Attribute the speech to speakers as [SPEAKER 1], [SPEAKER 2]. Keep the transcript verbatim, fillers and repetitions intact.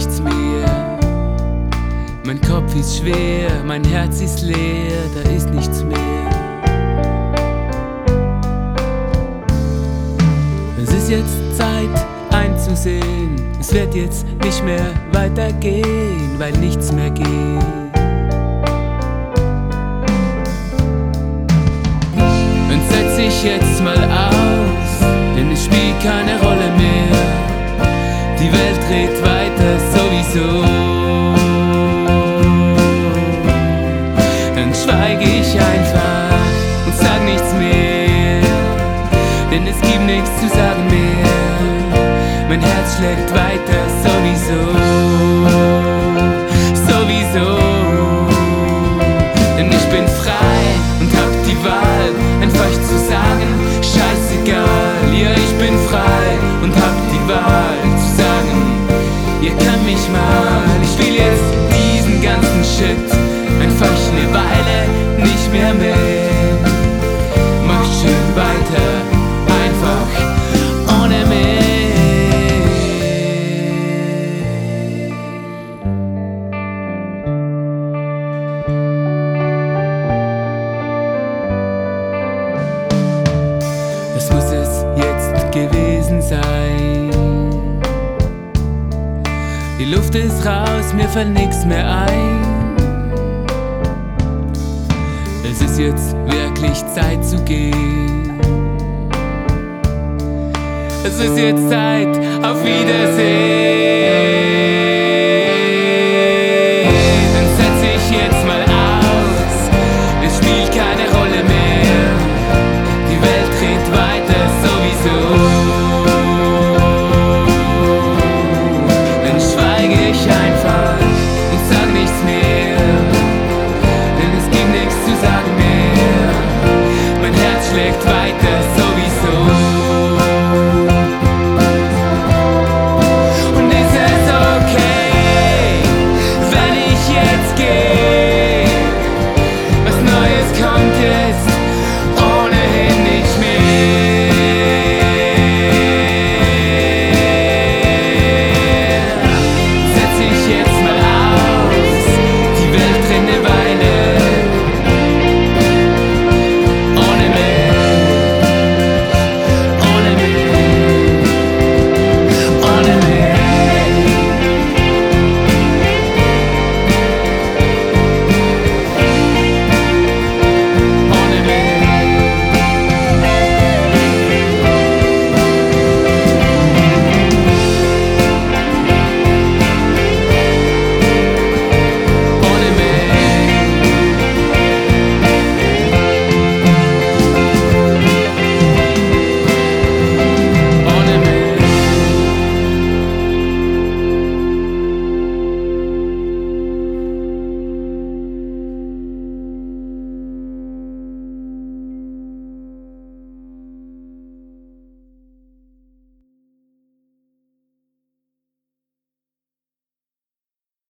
[SPEAKER 1] nichts mehr. Mein Kopf ist schwer, mein Herz ist leer, da ist nichts mehr. Es ist jetzt Zeit einzusehen, es wird jetzt nicht mehr weitergehen, weil nichts mehr geht. Und setz dich jetzt mal aus, denn es spielt keine Rolle mehr. Die Welt dreht weiter sowieso. Dann schweige ich einfach und sag nichts mehr, denn es gibt nichts zu sagen mehr. Mein Herz schlägt weiter sowieso, sowieso. Denn ich bin frei und hab die Wahl, einfach zu sagen, scheißegal. Ja, ich bin frei und hab die Wahl zu sagen, ihr könnt mich mal. Ich will jetzt diesen ganzen Shit einfach eine Weile nicht mehr mit. Mach schön weiter, einfach ohne mich. Das muss es jetzt gewesen sein. Die Luft ist raus, mir fällt nichts mehr ein. Es ist jetzt wirklich Zeit zu gehen. Es ist jetzt Zeit, auf Wiedersehen.